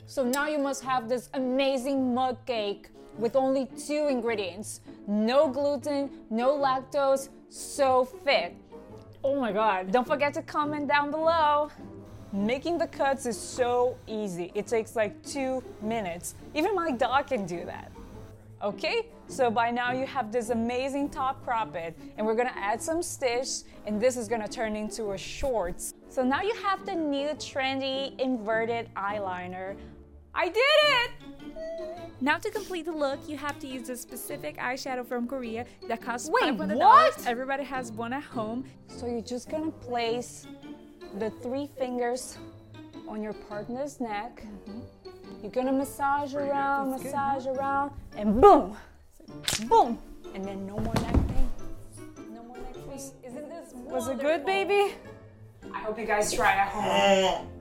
So now you must have this amazing mug cake with only 2 ingredients. No gluten, no lactose, so fit. Oh my God. Don't forget to comment down below. Making the cuts is so easy. It takes like 2 minutes. Even my dog can do that. Okay, so by now you have this amazing top cropped, and we're gonna add some stitch, and this is gonna turn into a shorts. So now you have the new trendy inverted eyeliner. I did it! Now to complete the look, you have to use a specific eyeshadow from Korea that costs $500. what? Everybody has one at home. So you're just gonna place the 3 fingers on your partner's neck. You're gonna massage around, massage around, and boom! Boom! And then no more neck pain. No more neck pain. Isn't this wonderful? Was it good, baby? I hope you guys try at home.